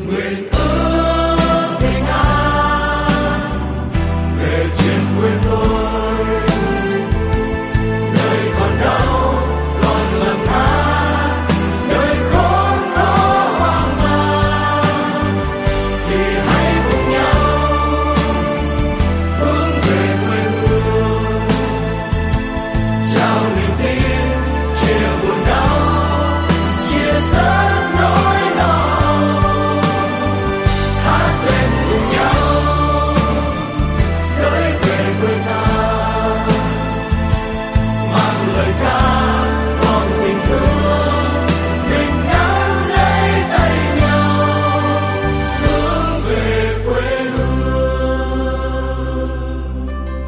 nguyện ước bình an về trên quê tôi, nơi còn đau còn lầm than, nơi khốn khó hoang mang, thì hãy cùng nhau hướng về quê hương, trao niềm tin, chia buồn đau, chia sẻ nỗi lòng, hát lên cùng nhau lối về quê ta, mang lời ca